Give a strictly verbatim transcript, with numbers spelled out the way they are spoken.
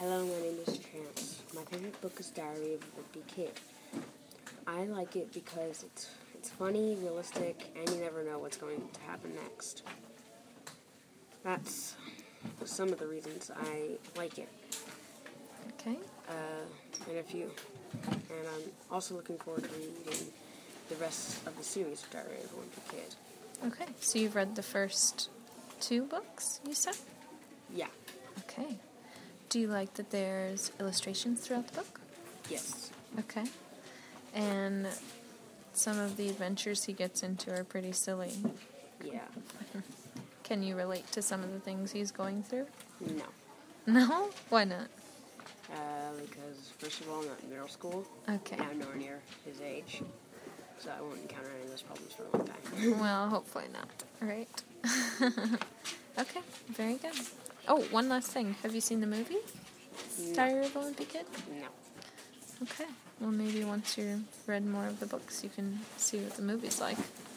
Hello, my name is Chance. My favorite book is Diary of a Wimpy Kid. I like it because it's it's funny, realistic, and you never know what's going to happen next. That's some of the reasons I like it. Okay. Uh, and if you, and I'm also looking forward to reading the rest of the series of Diary of a Wimpy Kid. Okay, so you've read the first two books, you said? Yeah. Okay. Do you like that there's illustrations throughout the book? Yes. Okay. And some of the adventures he gets into are pretty silly. Yeah. Can you relate to some of the things he's going through? No. No? Why not? Uh, because, first of all, I'm not in middle school. Okay. And I'm nowhere near his age. So I won't encounter any of those problems for a long time. Well, hopefully not. Right. Okay, very good. Oh, one last thing. Have you seen the movie? No. Diary of a Wimpy Kid? No. Okay. Well, maybe once you've read more of the books, you can see what the movie's like.